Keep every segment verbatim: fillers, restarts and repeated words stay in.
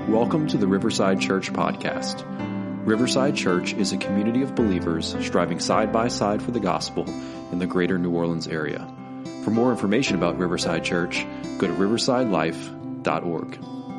Welcome to the Riverside Church podcast. Riverside Church is a community of believers striving side by side for the gospel in the greater New Orleans area. For more information about Riverside Church, go to riverside life dot org.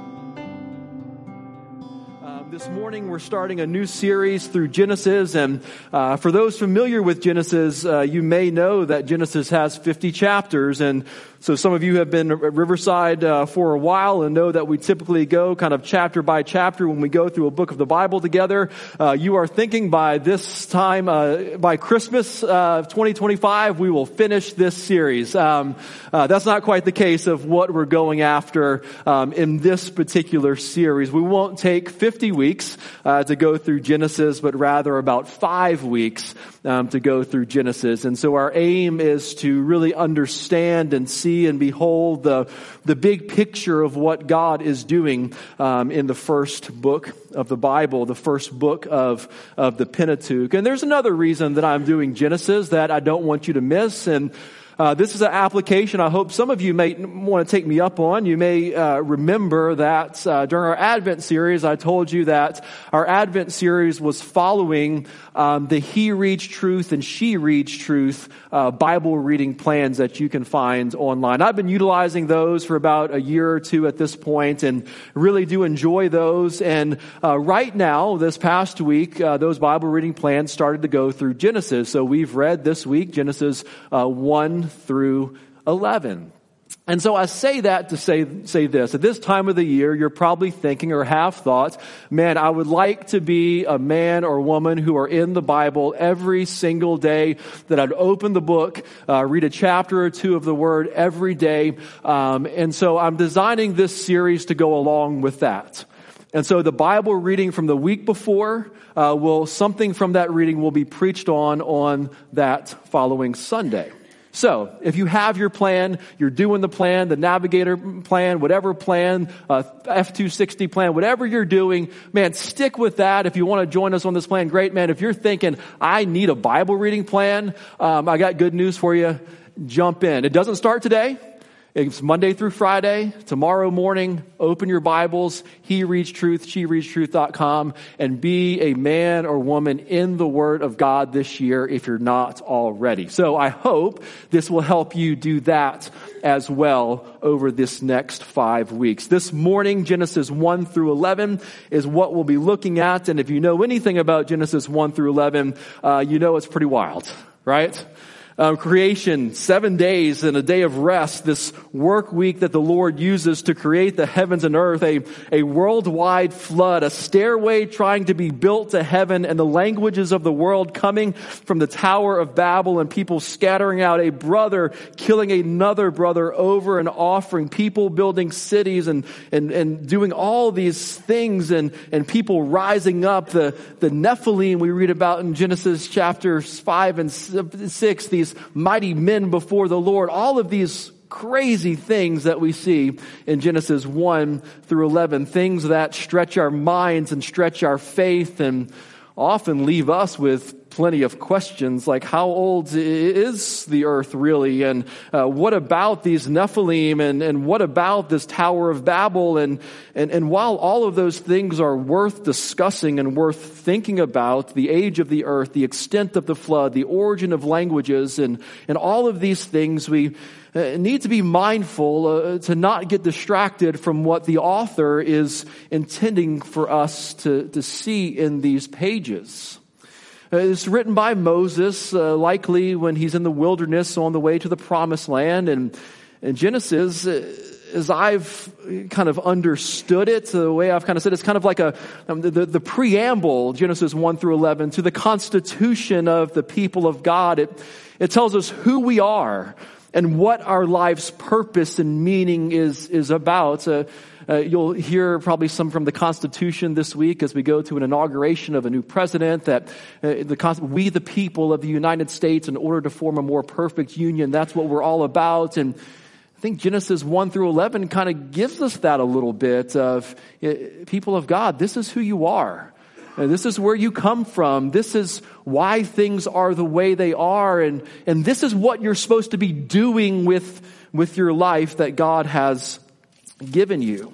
This morning we're starting a new series through Genesis, and uh, for those familiar with Genesis, uh, you may know that Genesis has fifty chapters, and so some of you have been at Riverside uh, for a while and know that we typically go kind of chapter by chapter when we go through a book of the Bible together. Uh, you are thinking by this time, uh, by Christmas uh, twenty twenty-five, we will finish this series. Um, uh, that's not quite the case of what we're going after um, in this particular series. We won't take fifty weeks uh, to go through Genesis, but rather about five weeks um, to go through Genesis. And so our aim is to really understand and see and behold the the big picture of what God is doing um, in the first book of the Bible, the first book of of the Pentateuch. And there's another reason that I'm doing Genesis that I don't want you to miss, and Uh, this is an application I hope some of you may want to take me up on. You may uh, remember that uh, during our Advent series, I told you that our Advent series was following um, the He Reads Truth and She Reads Truth uh, Bible reading plans that you can find online. I've been utilizing those for about a year or two at this point and really do enjoy those. And uh, right now, this past week, uh, those Bible reading plans started to go through Genesis. So we've read this week Genesis uh, one through eleven. And so I say that to say say this. At this time of the year, you're probably thinking or have thought, man, I would like to be a man or woman who are in the Bible every single day, that I'd open the book, uh, read a chapter or two of the Word every day. Um, and so I'm designing this series to go along with that. And so the Bible reading from the week before, uh, will something from that reading will be preached on on that following Sunday. So, if you have your plan, you're doing the plan, the Navigator plan, whatever plan, uh, F two sixty plan, whatever you're doing, man, stick with that. If you want to join us on this plan, great, man. If you're thinking, I need a Bible reading plan, um, I got good news for you. Jump in. It doesn't start today. It's Monday through Friday. Tomorrow morning, open your Bibles, He Reads Truth, She Reads Truth dot com, and be a man or woman in the Word of God this year if you're not already. So I hope this will help you do that as well over this next five weeks. This morning, Genesis one through eleven is what we'll be looking at. And if you know anything about Genesis one through eleven, uh, you know it's pretty wild, right? Um, creation, seven days and a day of rest, this work week that the Lord uses to create the heavens and earth, a, a worldwide flood, a stairway trying to be built to heaven, and the languages of the world coming from the Tower of Babel, and people scattering out, a brother killing another brother over and offering, people building cities and, and, and doing all these things, and, and people rising up, the, the Nephilim we read about in Genesis chapters five and six, these mighty men before the Lord, all of these crazy things that we see in Genesis one through eleven, things that stretch our minds and stretch our faith and often leave us with plenty of questions like, how old is the earth really? And uh, what about these Nephilim? And, and what about this Tower of Babel? And, and, and while all of those things are worth discussing and worth thinking about, the age of the earth, the extent of the flood, the origin of languages, and, and all of these things, we uh, need to be mindful uh, to not get distracted from what the author is intending for us to, to see in these pages. It's written by Moses, uh, likely when he's in the wilderness on the way to the promised land. And, and Genesis, uh, as I've kind of understood it, the way I've kind of said, it's kind of like a um, the, the preamble, Genesis one through eleven, to the constitution of the people of God. It, it tells us who we are and what our life's purpose and meaning is, is about. Uh, Uh, you'll hear probably some from the Constitution this week as we go to an inauguration of a new president, that uh, the we the people of the United States, in order to form a more perfect union, that's what we're all about. And I think Genesis one through eleven kind of gives us that a little bit of, uh, people of God, this is who you are. Uh, this is where you come from. This is why things are the way they are. And, and this is what you're supposed to be doing with, with your life that God has given you.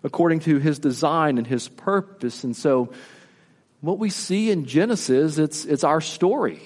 according to his design and his purpose. And so what we see in Genesis, it's, it's our story.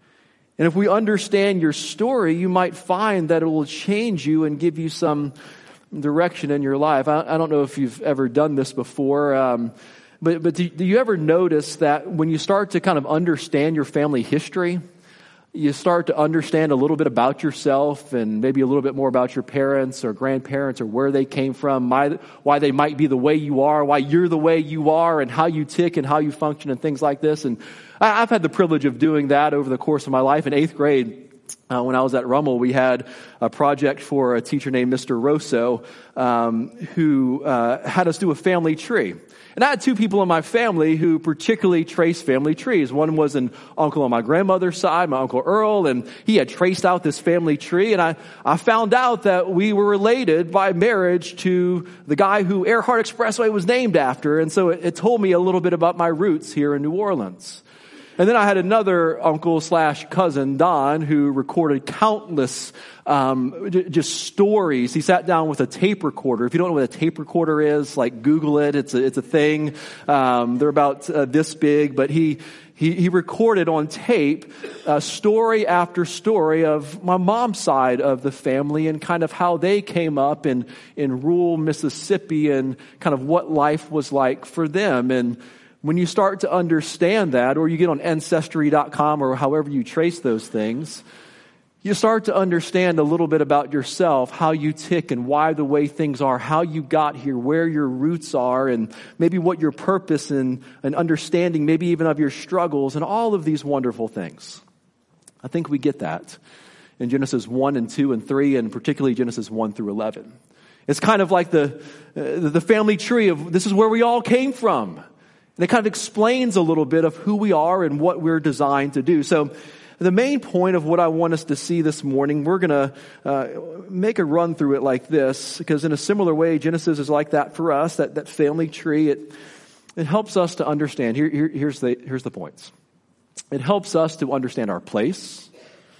And if we understand your story, you might find that it will change you and give you some direction in your life. I, I don't know if you've ever done this before, um, but, but do, do you ever notice that when you start to kind of understand your family history, you start to understand a little bit about yourself and maybe a little bit more about your parents or grandparents or where they came from, my, why they might be the way you are, why you're the way you are, and how you tick and how you function and things like this. And I, I've had the privilege of doing that over the course of my life. In eighth grade, uh, when I was at Rummel, we had a project for a teacher named Mister Rosso, um, who uh, had us do a family tree. And I had two people in my family who particularly traced family trees. One was an uncle on my grandmother's side, my Uncle Earl, and he had traced out this family tree. And I, I found out that we were related by marriage to the guy who Earhart Expressway was named after. And so it, it told me a little bit about my roots here in New Orleans. And then I had another uncle slash cousin, Don, who recorded countless um, j- just stories. He sat down with a tape recorder. If you don't know what a tape recorder is, like Google it. It's a, it's a thing. Um, they're about uh, this big, but he, he he recorded on tape uh, story after story of my mom's side of the family and kind of how they came up in in rural Mississippi and kind of what life was like for them. And when you start to understand that, or you get on ancestry dot com or however you trace those things, you start to understand a little bit about yourself, how you tick and why the way things are, how you got here, where your roots are, and maybe what your purpose and, and understanding, maybe even of your struggles, and all of these wonderful things. I think we get that in Genesis one and two and three, and particularly Genesis one through eleven. It's kind of like the, uh, the family tree of this is where we all came from. And it kind of explains a little bit of who we are and what we're designed to do. So the main point of what I want us to see this morning, we're going to uh, make a run through it like this, because in a similar way, Genesis is like that for us, that, that family tree. It it helps us to understand. Here, here, here's the here's the points. It helps us to understand our place.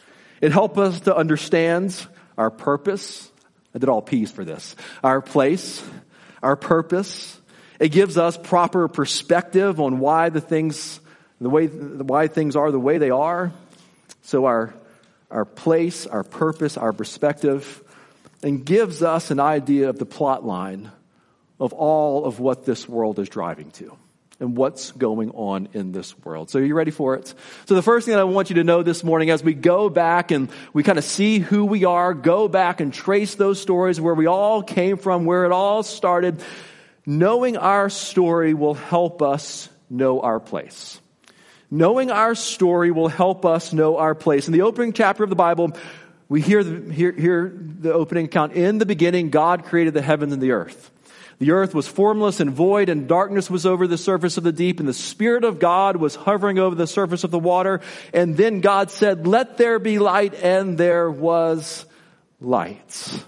It helps us to understand our purpose. I did all P's for this. Our place, our purpose. It gives us proper perspective on why the things, the way, why things are the way they are. So our, our place, our purpose, our perspective, and gives us an idea of the plot line of all of what this world is driving to and what's going on in this world. So are you ready for it? So the first thing that I want you to know this morning, as we go back and we kind of see who we are, go back and trace those stories where we all came from, where it all started. Knowing our story will help us know our place. Knowing our story will help us know our place. In the opening chapter of the Bible, we hear the, hear, hear the opening account. In the beginning, God created the heavens and the earth. The earth was formless and void, and darkness was over the surface of the deep, and the Spirit of God was hovering over the surface of the water. And then God said, "Let there be light," and there was light.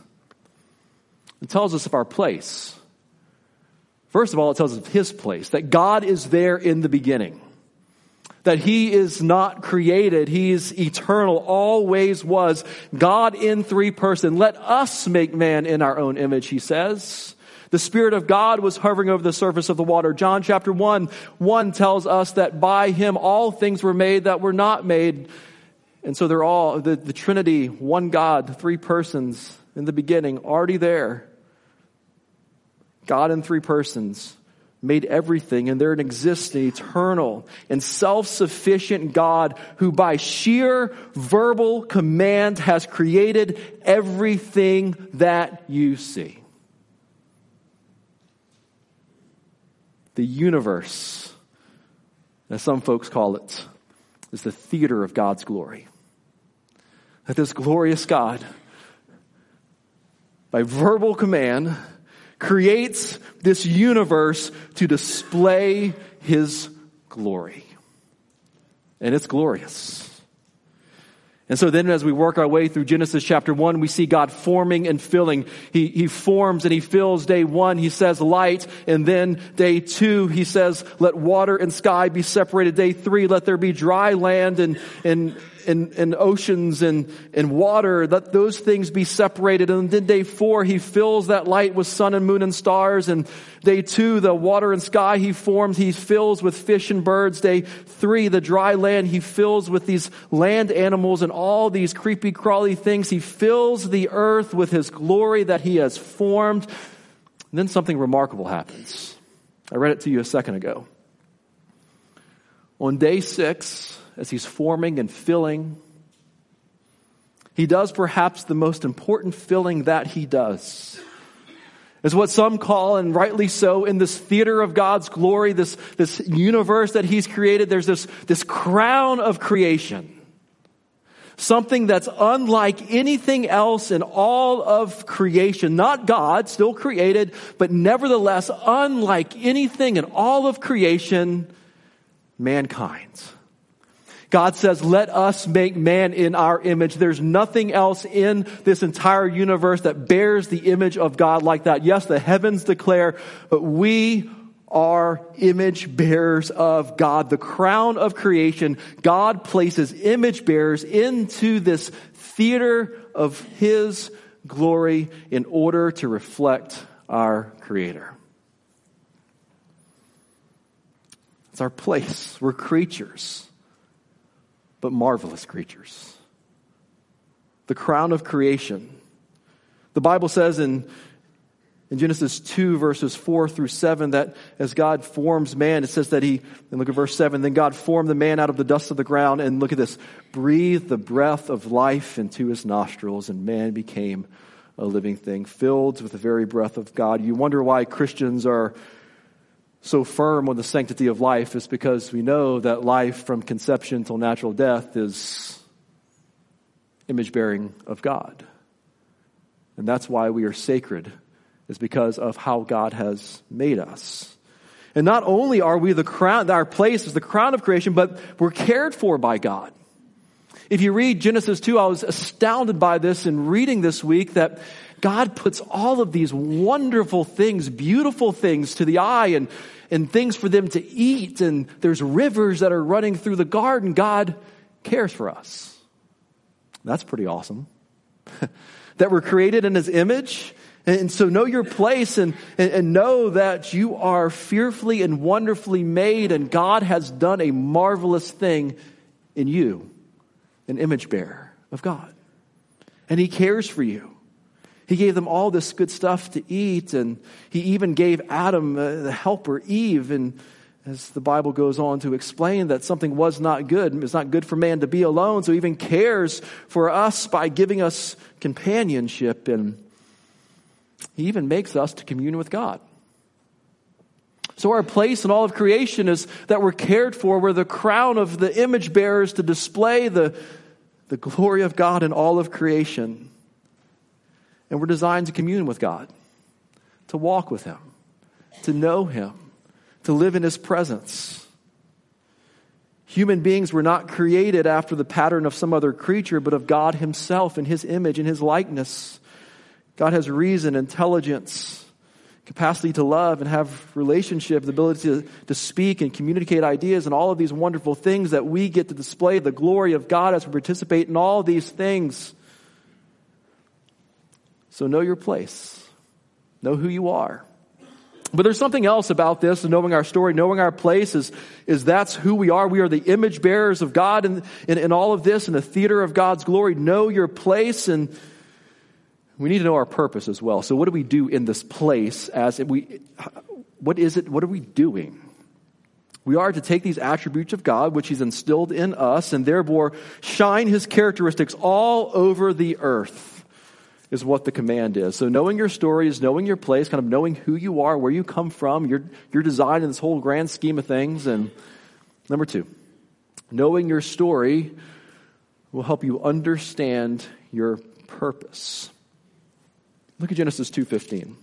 It tells us of our place. First of all, it tells us of His place, that God is there in the beginning, that He is not created, He is eternal, always was, God in three person. Let us make man in our own image, He says. The Spirit of God was hovering over the surface of the water. John chapter one, one tells us that by Him all things were made that were not made. And so they're all, the, the Trinity, one God, three persons in the beginning, already there. God in three persons made everything, and they're an existing, eternal, and self-sufficient God who by sheer verbal command has created everything that you see. The universe, as some folks call it, is the theater of God's glory. That this glorious God, by verbal command, creates this universe to display His glory. And it's glorious. And so then as we work our way through Genesis chapter one, we see God forming and filling. He, he forms and He fills. Day one, He says light. And then day two, He says, let water and sky be separated. Day three, let there be dry land. And, and and, and oceans and, and water, let those things be separated. And then day four, he fills that light with sun and moon and stars. And day two, the water and sky he forms, he fills with fish and birds. Day three, the dry land, he fills with these land animals and all these creepy crawly things. He fills the earth with his glory that he has formed. And then something remarkable happens. I read it to you a second ago. On day six, as he's forming and filling, he does perhaps the most important filling that he does. It's what some call, and rightly so, in this theater of God's glory, this, this universe that he's created, there's this, this crown of creation. Something that's unlike anything else in all of creation. Not God, still created, but nevertheless unlike anything in all of creation, mankind. God says, let us make man in our image. There's nothing else in this entire universe that bears the image of God like that. Yes, the heavens declare, but we are image bearers of God. The crown of creation, God places image bearers into this theater of his glory in order to reflect our Creator. It's our place. We're creatures, but marvelous creatures. The crown of creation. The Bible says in, in Genesis two, verses four through seven, that as God forms man, it says that he, and look at verse seven, then God formed the man out of the dust of the ground, and look at this, breathed the breath of life into his nostrils, and man became a living thing, filled with the very breath of God. You wonder why Christians are so firm on the sanctity of life. Is because we know that life from conception till natural death is image bearing of God. And that's why we are sacred, is because of how God has made us. And not only are we the crown, our place is the crown of creation, but we're cared for by God. If you read Genesis two, I was astounded by this in reading this week, that God puts all of these wonderful things, beautiful things to the eye, and, and things for them to eat. And there's rivers that are running through the garden. God cares for us. That's pretty awesome. That we're created in his image. And so know your place, and, and, and know that you are fearfully and wonderfully made, and God has done a marvelous thing in you, an image bearer of God. And he cares for you. He gave them all this good stuff to eat, and he even gave Adam uh, the helper, Eve. And as the Bible goes on to explain that something was not good, it's not good for man to be alone, so he even cares for us by giving us companionship, and he even makes us to commune with God. So our place in all of creation is that we're cared for. We're the crown of the image bearers to display the, the glory of God in all of creation. And we're designed to commune with God, to walk with him, to know him, to live in his presence. Human beings were not created after the pattern of some other creature, but of God himself in his image, in his likeness. God has reason, intelligence, capacity to love and have relationship, the ability to, to speak and communicate ideas, and all of these wonderful things that we get to display the glory of God as we participate in all these things. So know your place. Know who you are. But there's something else about this, knowing our story, knowing our place, is, is that's who we are. We are the image bearers of God in, in, in all of this, in the theater of God's glory. Know your place, and we need to know our purpose as well. So what do we do in this place? As we, what is it? What are we doing? We are to take these attributes of God, which he's instilled in us, and therefore shine his characteristics all over the earth, is what the command is. So knowing your story is knowing your place, kind of knowing who you are, where you come from, your, your design in this whole grand scheme of things. And number two, knowing your story will help you understand your purpose. Look at Genesis two fifteen.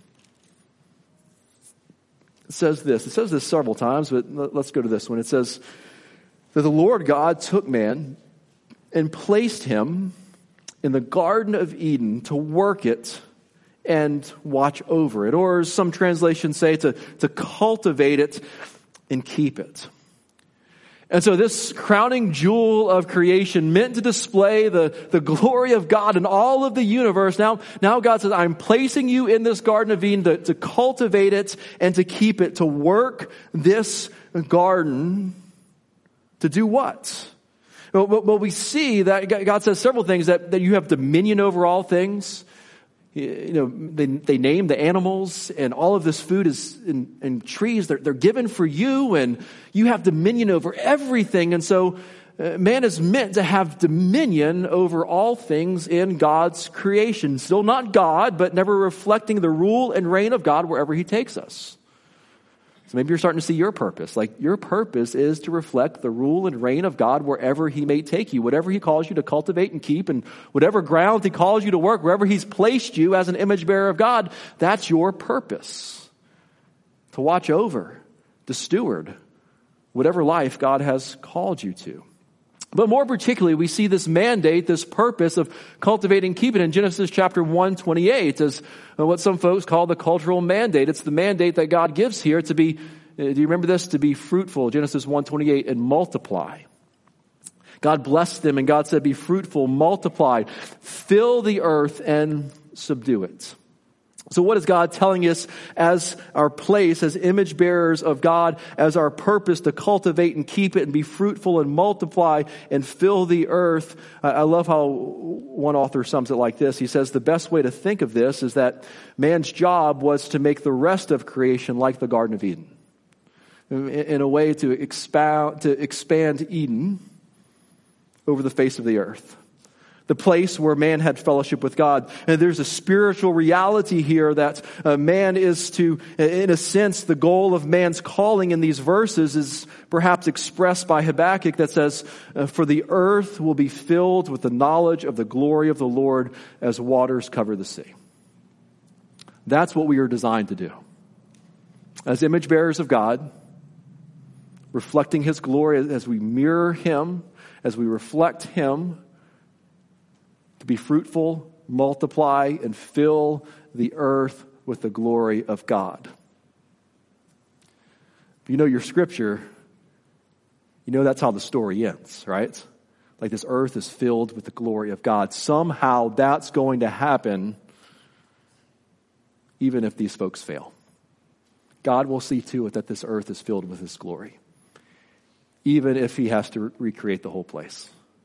It says this. It says this several times, but let's go to this one. It says that the Lord God took man and placed him in the Garden of Eden to work it and watch over it. Or as some translations say, to, to cultivate it and keep it. And so this crowning jewel of creation, meant to display the, the glory of God in all of the universe, now, now God says, I'm placing you in this Garden of Eden to, to cultivate it and to keep it, to work this garden. To do what? Well, well, we see that God says several things, that, that you have dominion over all things. You know, they, they name the animals, and all of this food is in, in trees. They're, they're given for you, and you have dominion over everything. And so uh, man is meant to have dominion over all things in God's creation. Still not God, but never reflecting the rule and reign of God wherever he takes us. So maybe you're starting to see your purpose. Like, your purpose is to reflect the rule and reign of God wherever he may take you. Whatever he calls you to cultivate and keep, and whatever ground he calls you to work, wherever he's placed you as an image bearer of God, that's your purpose. To watch over, to steward whatever life God has called you to. But more particularly, we see this mandate, this purpose of cultivating and keeping in Genesis chapter one twenty-eight as what some folks call the cultural mandate. It's the mandate that God gives here to be, do you remember this? To be fruitful, Genesis one twenty-eight, and multiply. God blessed them, and God said, be fruitful, multiply, fill the earth and subdue it. So what is God telling us as our place, as image bearers of God, as our purpose to cultivate and keep it and be fruitful and multiply and fill the earth? I love how one author sums it like this. He says the best way to think of this is that man's job was to make the rest of creation like the Garden of Eden. In a way to expound, to expand Eden over the face of the earth. The place where man had fellowship with God. And there's a spiritual reality here that uh, man is to, in a sense, the goal of man's calling in these verses is perhaps expressed by Habakkuk that says, uh, for the earth will be filled with the knowledge of the glory of the Lord as waters cover the sea. That's what we are designed to do. As image bearers of God, reflecting his glory as we mirror him, as we reflect him, to be fruitful, multiply, and fill the earth with the glory of God. If you know your scripture, you know that's how the story ends, right? Like, this earth is filled with the glory of God. Somehow that's going to happen even if these folks fail. God will see to it that this earth is filled with his glory, even if he has to re- recreate the whole place.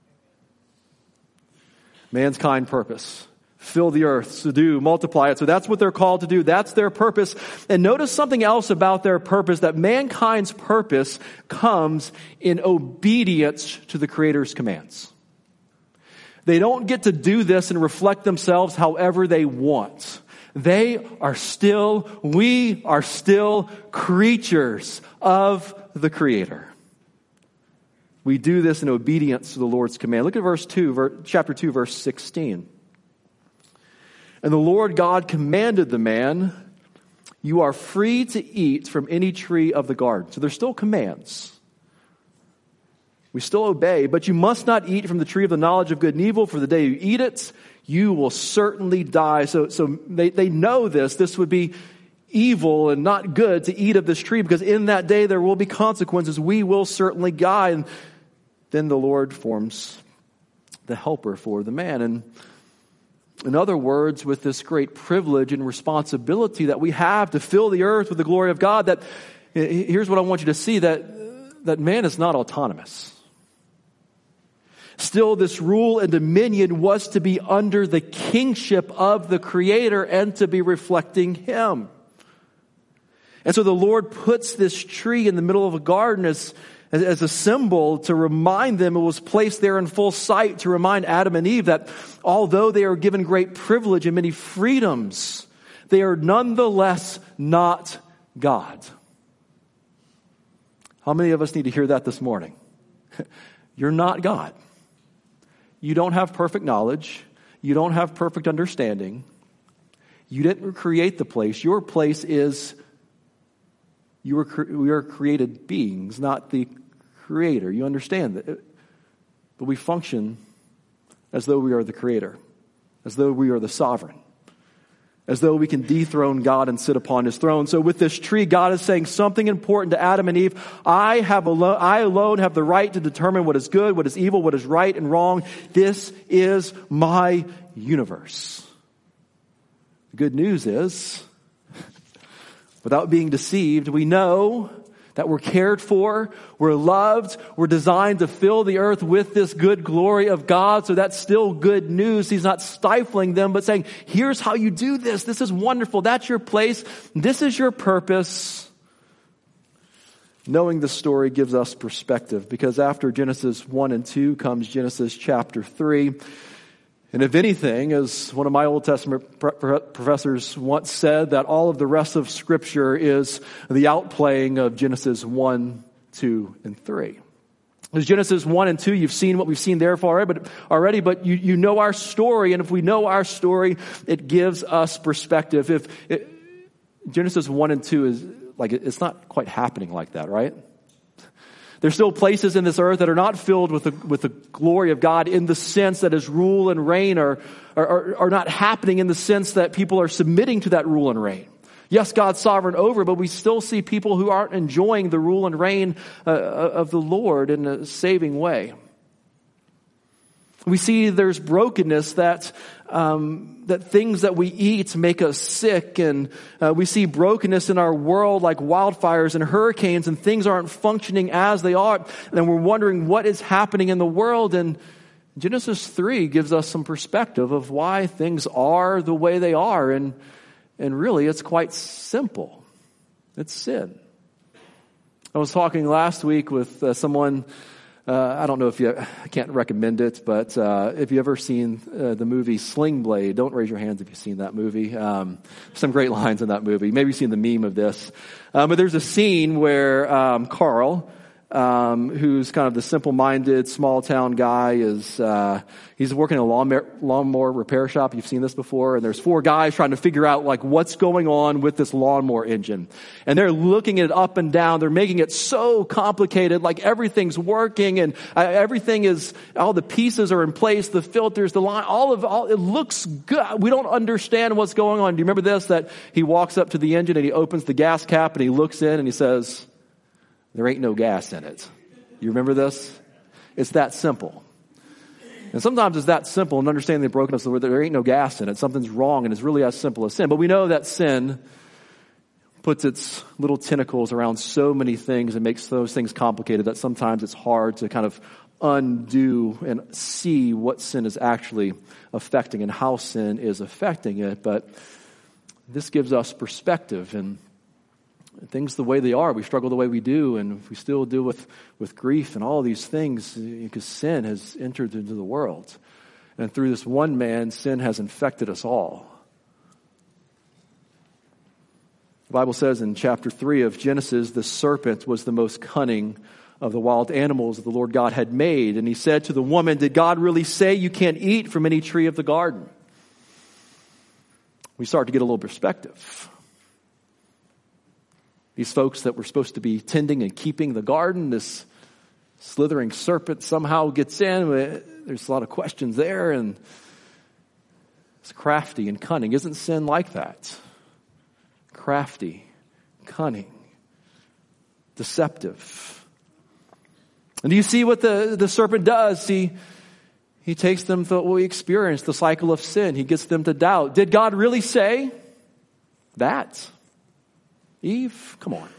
Mankind purpose. Fill the earth, subdue, multiply it. So that's what they're called to do. That's their purpose. And notice something else about their purpose, that mankind's purpose comes in obedience to the Creator's commands. They don't get to do this and reflect themselves however they want. They are still, we are still creatures of the Creator. We do this in obedience to the Lord's command. Look at verse two, chapter two, verse sixteen. And the Lord God commanded the man, you are free to eat from any tree of the garden. So there's still commands. We still obey, but you must not eat from the tree of the knowledge of good and evil, for the day you eat it, you will certainly die. So, so they, they know this. This would be evil and not good to eat of this tree, because in that day there will be consequences. We will certainly die. And then the Lord forms the helper for the man. And in other words, with this great privilege and responsibility that we have to fill the earth with the glory of God, that here's what I want you to see, that, that man is not autonomous. Still, this rule and dominion was to be under the kingship of the Creator and to be reflecting him. And so the Lord puts this tree in the middle of a garden as as a symbol to remind them. It was placed there in full sight to remind Adam and Eve that although they are given great privilege and many freedoms, they are nonetheless not God. How many of us need to hear that this morning? You're not God. You don't have perfect knowledge. You don't have perfect understanding. You didn't create the place. Your place is, you were, we are created beings, not the Creator. You understand that. But we function as though we are the Creator, as though we are the sovereign. as though we can dethrone God and sit upon his throne. So with this tree, God is saying something important to Adam and Eve. I have alone, I alone have the right to determine what is good, what is evil, what is right and wrong. This is my universe. The good news is, without being deceived, we know that we're cared for, we're loved, we're designed to fill the earth with this good glory of God. So that's still good news. He's not stifling them, but saying, here's how you do this. This is wonderful. That's your place. This is your purpose. Knowing the story gives us perspective, because after Genesis one and two comes Genesis chapter three. And if anything, as one of my Old Testament professors once said, that all of the rest of Scripture is the outplaying of Genesis one, two, and three. Because Genesis one and two, you've seen what we've seen there already, but, already, but you, you know our story, and if we know our story, it gives us perspective. If it, Genesis one and two is like, it's not quite happening like that, right? There's still places in this earth that are not filled with the, with the glory of God in the sense that his rule and reign are, are, are not happening in the sense that people are submitting to that rule and reign. Yes, God's sovereign over, but we still see people who aren't enjoying the rule and reign uh, of the Lord in a saving way. We see there's brokenness, that um, that things that we eat make us sick, and uh, we see brokenness in our world like wildfires and hurricanes, and things aren't functioning as they ought, and we're wondering what is happening in the world. And Genesis three gives us some perspective of why things are the way they are, and and really it's quite simple. It's sin. I was talking last week with uh, someone. Uh, I don't know if you, I can't recommend it, but uh, if you ever seen uh, the movie Sling Blade, don't raise your hands if you've seen that movie. Um, some great lines in that movie. Maybe you've seen the meme of this. Um, but there's a scene where um, Carl, um, who's kind of the simple-minded, small-town guy, is uh, he's working in a lawnmower, lawnmower repair shop. You've seen this before. And there's four guys trying to figure out like what's going on with this lawnmower engine. And they're looking at it up and down. They're making it so complicated, like everything's working and uh, everything is, all the pieces are in place, the filters, the line, all of all, it looks good. We don't understand what's going on. Do you remember this? That he walks up to the engine and he opens the gas cap and he looks in and he says, there ain't no gas in it. You remember this? It's that simple. And sometimes it's that simple, and understanding the brokenness of the word, there ain't no gas in it. Something's wrong, and it's really as simple as sin. But we know that sin puts its little tentacles around so many things and makes those things complicated that sometimes it's hard to kind of undo and see what sin is actually affecting and how sin is affecting it. But this gives us perspective, and things the way they are, we struggle the way we do, and we still deal with, with grief and all these things because sin has entered into the world. And through this one man, sin has infected us all. The Bible says in chapter three of Genesis, the serpent was the most cunning of the wild animals that the Lord God had made. And he said to the woman, did God really say you can't eat from any tree of the garden? We start to get a little perspective. These folks that were supposed to be tending and keeping the garden, this slithering serpent somehow gets in. There's a lot of questions there, and it's crafty and cunning. Isn't sin like that? Crafty, cunning, deceptive. And do you see what the, the serpent does? He, he takes them through what we experience, the cycle of sin. He gets them to doubt. Did God really say that? Eve, come on.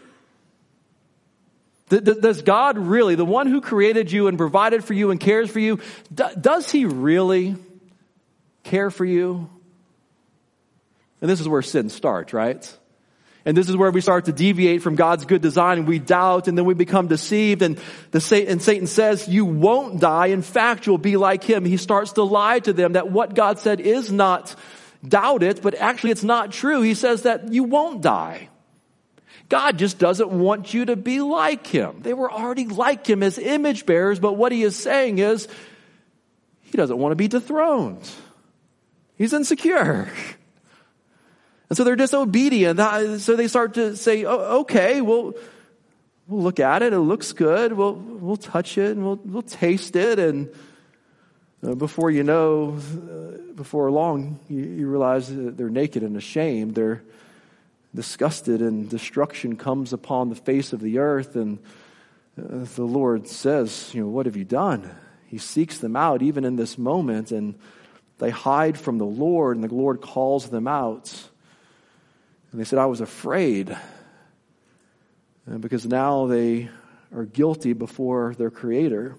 Does God really, the one who created you and provided for you and cares for you, does he really care for you? And this is where sin starts, right? And this is where we start to deviate from God's good design, and we doubt, and then we become deceived, and the Satan, and Satan says, you won't die. In fact, you'll be like him. He starts to lie to them that what God said is not doubt it, but actually it's not true. He says that you won't die. God just doesn't want you to be like him. They were already like him as image bearers, but what he is saying is he doesn't want to be dethroned. He's insecure. And so they're disobedient. So they start to say, oh, okay, we'll, we'll look at it. It looks good. We'll, we'll touch it and we'll, we'll taste it. And Uh, before you know, uh, before long, you, you realize that they're naked and ashamed. They're disgusted, and destruction comes upon the face of the earth. And uh, the Lord says, you know, what have you done? He seeks them out even in this moment, and they hide from the Lord, and the Lord calls them out. And they said, I was afraid, and because now they are guilty before their Creator.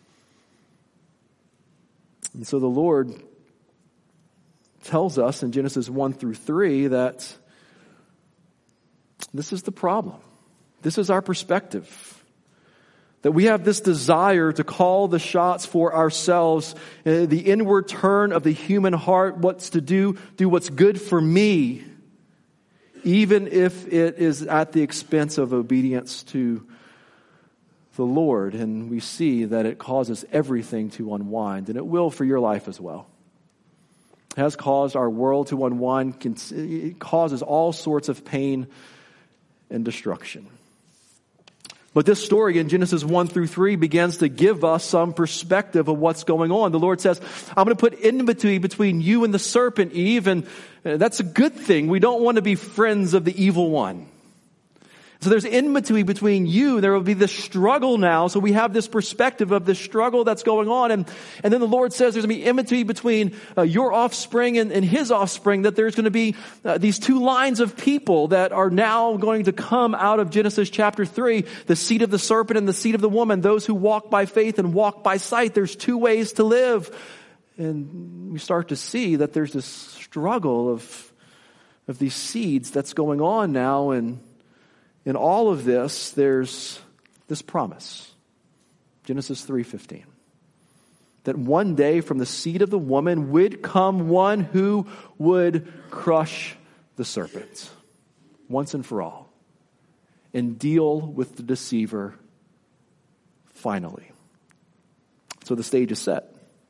And so the Lord tells us in Genesis one through three that this is the problem. This is our perspective. That we have this desire to call the shots for ourselves, uh, the inward turn of the human heart, what's to do, do what's good for me, even if it is at the expense of obedience to the Lord. And we see that it causes everything to unwind, and it will for your life as well. It has caused our world to unwind. It causes all sorts of pain and destruction. But this story in Genesis one through three begins to give us some perspective of what's going on. The Lord says, I'm going to put enmity between you and the serpent, Eve, and that's a good thing. We don't want to be friends of the evil one. So there's enmity between you. There will be this struggle now. So we have this perspective of this struggle that's going on. And, and then the Lord says there's going to be enmity between uh, your offspring and, and his offspring, that there's going to be uh, these two lines of people that are now going to come out of Genesis chapter three, the seed of the serpent and the seed of the woman, those who walk by faith and walk by sight. There's two ways to live. And we start to see that there's this struggle of, of these seeds that's going on now. And in all of this, there's this promise. Genesis three fifteen. That one day from the seed of the woman would come one who would crush the serpent once and for all and deal with the deceiver finally. So the stage is set.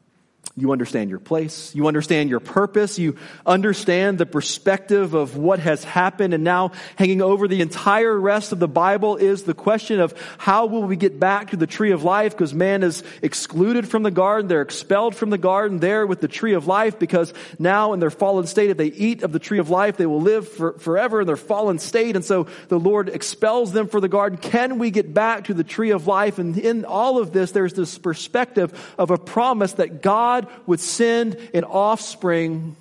You understand your place. You understand your purpose. You understand the perspective of what has happened. And now hanging over the entire rest of the Bible is the question of how will we get back to the tree of life? Because man is excluded from the garden. They're expelled from the garden there with the tree of life, because now in their fallen state, if they eat of the tree of life, they will live for, forever in their fallen state. And so the Lord expels them from the garden. Can we get back to the tree of life? And in all of this, there's this perspective of a promise that God would send an offspring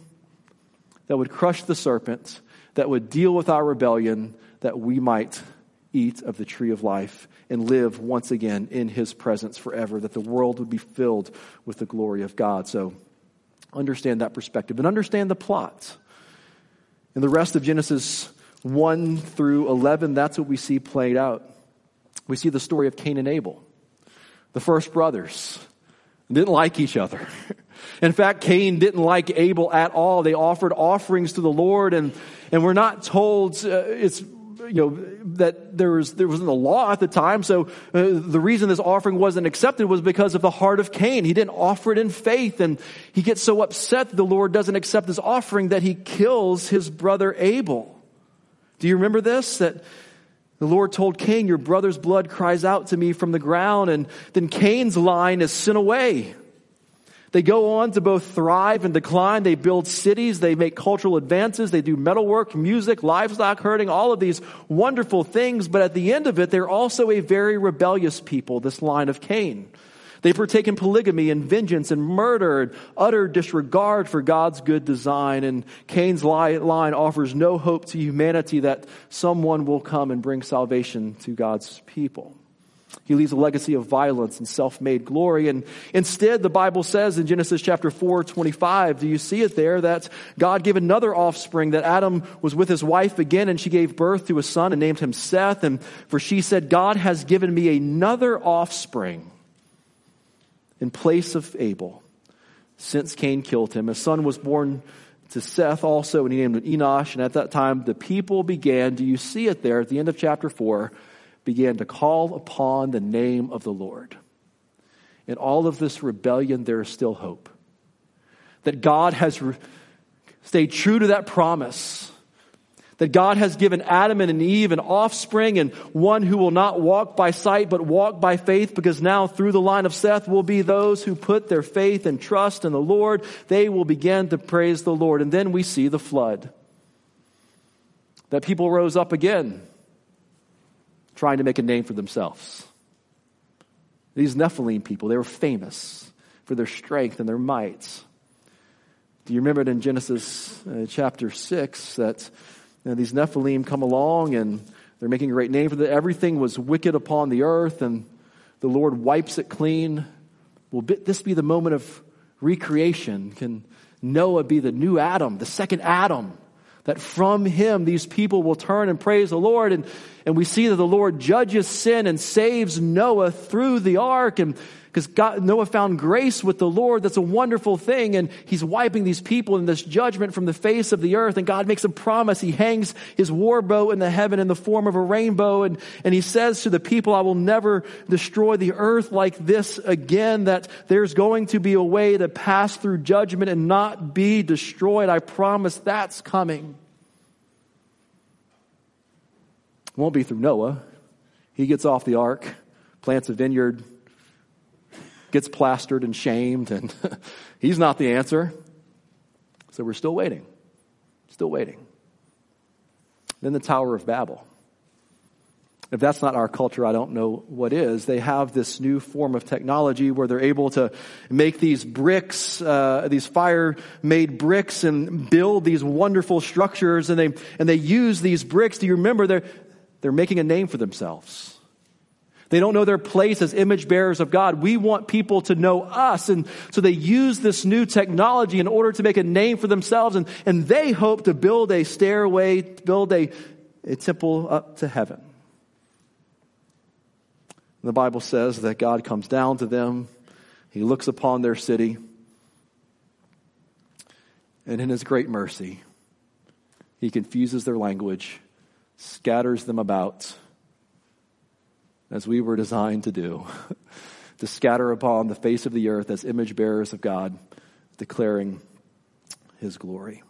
that would crush the serpent, that would deal with our rebellion, that we might eat of the tree of life and live once again in his presence forever, that the world would be filled with the glory of God. So understand that perspective and understand the plot. In the rest of Genesis one through eleven, that's what we see played out. We see the story of Cain and Abel, the first brothers. Didn't like each other. In fact, Cain didn't like Abel at all. They offered offerings to the Lord, and and we're not told uh, it's you know that there was there wasn't a law at the time. So uh, the reason this offering wasn't accepted was because of the heart of Cain. He didn't offer it in faith, and he gets so upset that the Lord doesn't accept his offering that he kills his brother Abel. Do you remember this? That the Lord told Cain, your brother's blood cries out to me from the ground. And then Cain's line is sent away. They go on to both thrive and decline. They build cities. They make cultural advances. They do metalwork, music, livestock herding, all of these wonderful things. But at the end of it, they're also a very rebellious people, this line of Cain. They partake in polygamy and vengeance and murder and utter disregard for God's good design. And Cain's line offers no hope to humanity that someone will come and bring salvation to God's people. He leaves a legacy of violence and self-made glory. And instead, the Bible says in Genesis chapter four twenty-five, do you see it there, that God gave another offspring, that Adam was with his wife again, and she gave birth to a son and named him Seth. And for she said, God has given me another offspring in place of Abel, since Cain killed him. A son was born to Seth also, and he named him Enosh. And at that time, the people began, do you see it there at the end of chapter four, began to call upon the name of the Lord. In all of this rebellion, there is still hope. That God has re- stayed true to that promise. That God has given Adam and Eve an offspring, and one who will not walk by sight but walk by faith, because now through the line of Seth will be those who put their faith and trust in the Lord. They will begin to praise the Lord. And then we see the flood. That people rose up again, trying to make a name for themselves. These Nephilim people, they were famous for their strength and their might. Do you remember it in Genesis uh, chapter six that you know, these Nephilim come along and they're making a great name for them. Everything was wicked upon the earth and the Lord wipes it clean. Will this be the moment of recreation? Can Noah be the new Adam, the second Adam? That from him these people will turn and praise the Lord. And, and we see that the Lord judges sin and saves Noah through the ark. And because God, Noah found grace with the Lord, that's a wonderful thing. And he's wiping these people in this judgment from the face of the earth. And God makes a promise. He hangs his war bow in the heaven in the form of a rainbow. And, and he says to the people, I will never destroy the earth like this again. That there's going to be a way to pass through judgment and not be destroyed. I promise that's coming. It won't be through Noah. He gets off the ark, plants a vineyard, gets plastered and shamed, and he's not the answer. So we're still waiting. Still waiting. Then the Tower of Babel. If that's not our culture, I don't know what is. They have this new form of technology where they're able to make these bricks, uh, these fire-made bricks, and build these wonderful structures. And they and they use these bricks. Do you remember? They're they're making a name for themselves. They don't know their place as image bearers of God. We want people to know us. And so they use this new technology in order to make a name for themselves. And, and they hope to build a stairway, build a, a temple up to heaven. And the Bible says that God comes down to them. He looks upon their city. And in his great mercy, he confuses their language, scatters them about, as we were designed to do, to scatter upon the face of the earth as image bearers of God, declaring his glory.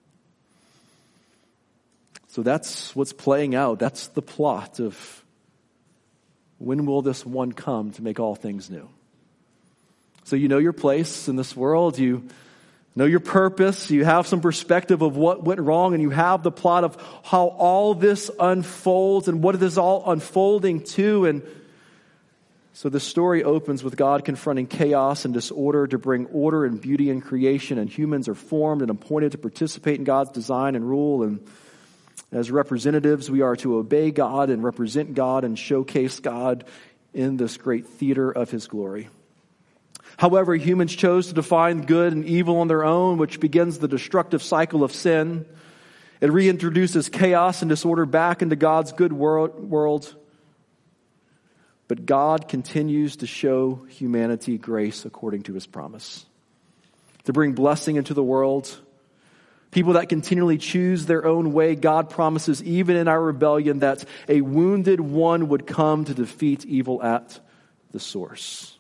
So that's what's playing out. That's the plot of when will this one come to make all things new. So you know your place in this world. You know your purpose. You have some perspective of what went wrong, and you have the plot of how all this unfolds and what it is all unfolding to. And so the story opens with God confronting chaos and disorder to bring order and beauty in creation, and humans are formed and appointed to participate in God's design and rule. And as representatives, we are to obey God and represent God and showcase God in this great theater of his glory. However, humans chose to define good and evil on their own, which begins the destructive cycle of sin. It reintroduces chaos and disorder back into God's good world. But God continues to show humanity grace according to his promise, to bring blessing into the world. People that continually choose their own way, God promises even in our rebellion that a wounded one would come to defeat evil at the source.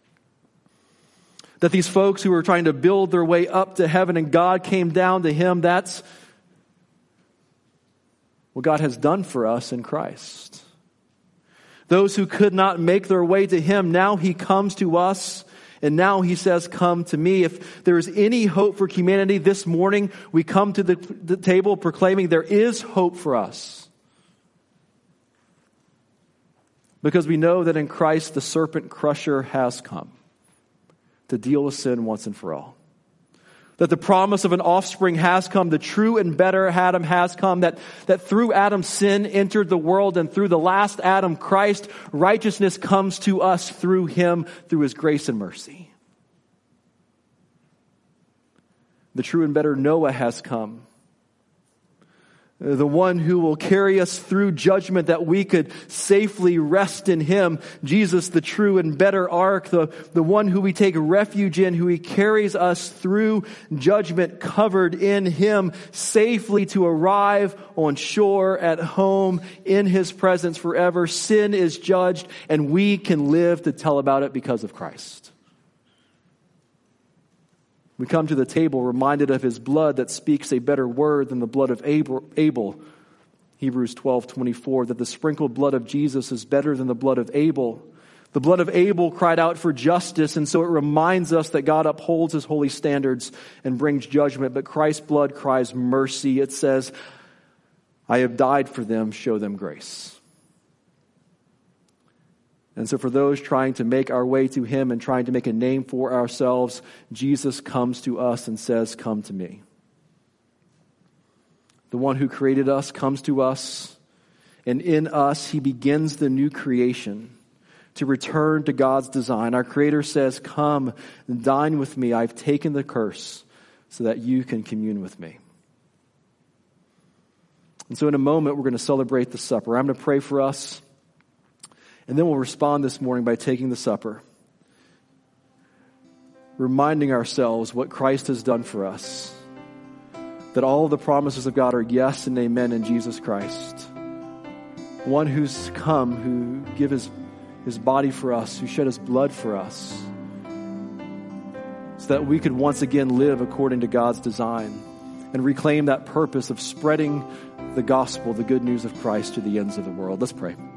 That these folks who were trying to build their way up to heaven and God came down to him, that's what God has done for us in Christ. Those who could not make their way to him, now he comes to us, and now he says, come to me. If there is any hope for humanity this morning, we come to the, the table proclaiming there is hope for us. Because we know that in Christ the serpent crusher has come to deal with sin once and for all. That the promise of an offspring has come. The true and better Adam has come. That, that through Adam, sin entered the world. And through the last Adam, Christ, righteousness comes to us through him, through his grace and mercy. The true and better Noah has come. The one who will carry us through judgment that we could safely rest in him. Jesus, the true and better ark, the, the one who we take refuge in, who he carries us through judgment, covered in him, safely to arrive on shore at home in his presence forever. Sin is judged, and we can live to tell about it because of Christ. We come to the table reminded of his blood that speaks a better word than the blood of Abel, Hebrews twelve twenty-four, that the sprinkled blood of Jesus is better than the blood of Abel. The blood of Abel cried out for justice, and so it reminds us that God upholds his holy standards and brings judgment, but Christ's blood cries mercy. It says, I have died for them, show them grace. And so for those trying to make our way to him and trying to make a name for ourselves, Jesus comes to us and says, come to me. The one who created us comes to us, and in us he begins the new creation to return to God's design. Our Creator says, come and dine with me. I've taken the curse so that you can commune with me. And so in a moment, we're going to celebrate the supper. I'm going to pray for us, and then we'll respond this morning by taking the supper, reminding ourselves what Christ has done for us, that all of the promises of God are yes and amen in Jesus Christ. One who's come, who gave his, his body for us, who shed his blood for us, so that we could once again live according to God's design and reclaim that purpose of spreading the gospel, the good news of Christ, to the ends of the world. Let's pray.